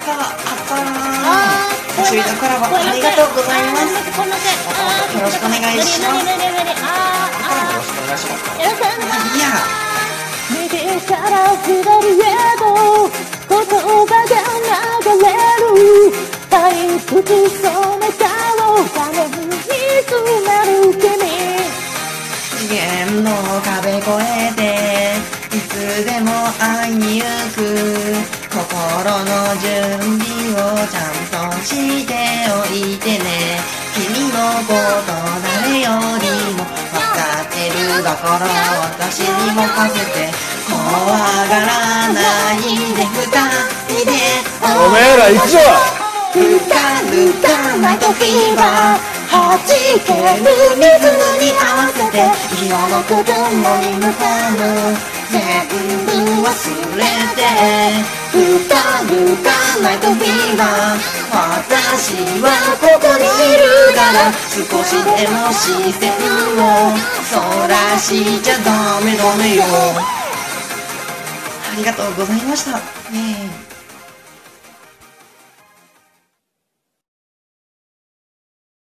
お尻とコラボありがとうございます。よろしくお願いします。いや右から左へと言葉が流れる退屈そうな顔画面に詰まる君次元の壁越えていつでも会いに行く心の準備をちゃんとしておいてね君のこと誰よりも分かってるだから私に任せて怖がらないで二人でおめえらいつだぬかぬかナイトフィーバー弾けるリズムに合わせて色のく雲に向かう全部忘れてぬかぬかナイトフィーバー私はここにいるから少しでも視線をそらしちゃダメよありがとうございました。